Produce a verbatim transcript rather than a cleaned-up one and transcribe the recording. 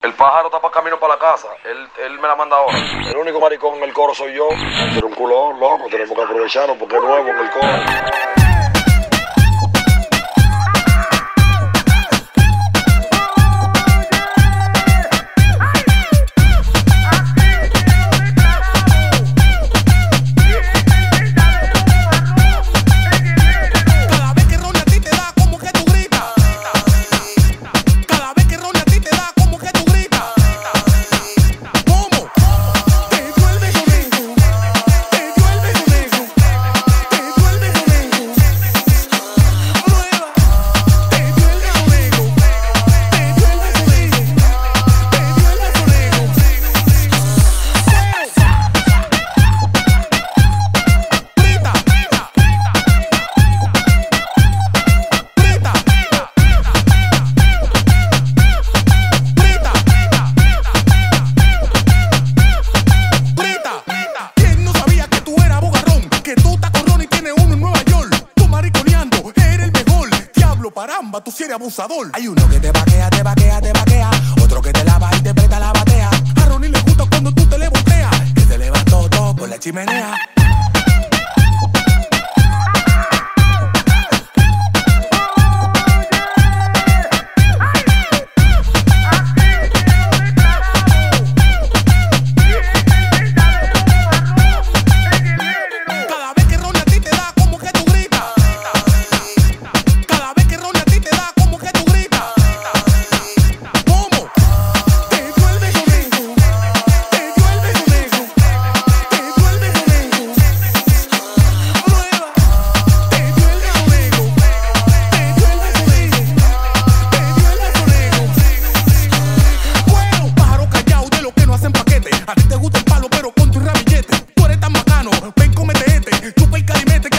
El pájaro está para camino para la casa. Él, él me la manda ahora. El único maricón en el coro soy yo. Pero un culón, loco. Tenemos que aprovecharlo porque es nuevo en el coro. Caramba, tú sí eres abusador. Hay uno que te vaquea, te vaquea, te vaquea. Otro que te lava y te presta la batea. A Ronnie le gusta cuando tú te le volteas. Que te levantó todo por la chimenea. A ti te gusta el palo, pero con tu ramillete. Tú eres tan bacano, ven, cómete este. Chupa el calimete.